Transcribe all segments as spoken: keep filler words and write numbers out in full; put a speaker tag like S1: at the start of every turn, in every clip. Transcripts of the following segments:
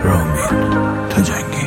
S1: رامین تاجنگی.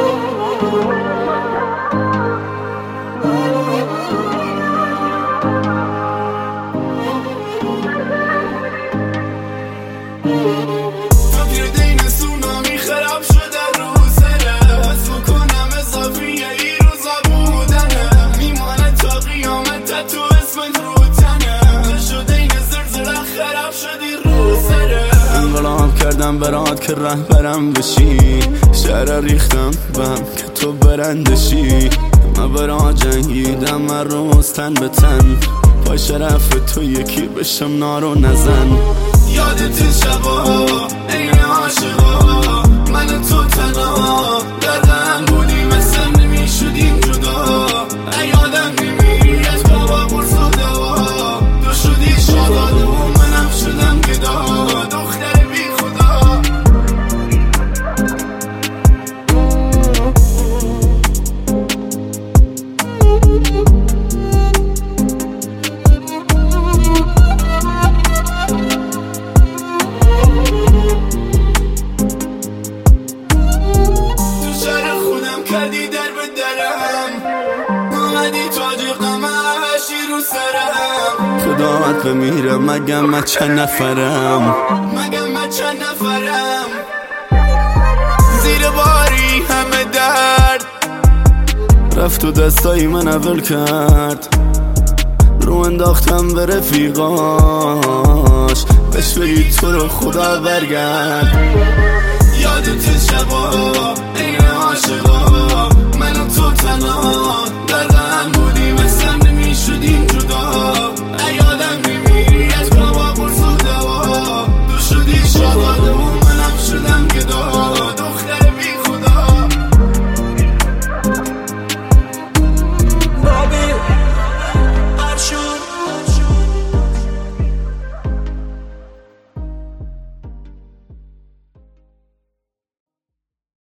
S2: فکر دین سونامی خراب شده رو سره، بس بکنم اضافی ای روزا بودنه، میمانه تا قیامت تو اسمت رو تنه، شده این زلزله خراب شدی رو سره.
S3: انقلاب کردم برات که رهبرم بشی، شهر ریختم بهم که تو برندشی. من برات جنگیدم من روز تن به تن، پای شرف تو یکی بشم نارو نزن.
S2: یادت شبا این عاشقا من تو تنها در غم بودیم، مثل نمی شدیم جدا. یادم نمیری از بابا برس و دوا، تو شدی شاداد و منم شدم گدا، دختر بی خدا. کردی در به درم، اومدی تاج قمشی رو سرم.
S3: خداوند بمیرم مگم من چند نفرم،
S2: مگم من چند نفرم. زیر باری همه درد
S3: رفت و دستای من اول کرد، رو انداختم به رفیقاش، بهش بگی تو رو خدا برگرد.
S2: یادت شبا این عاشق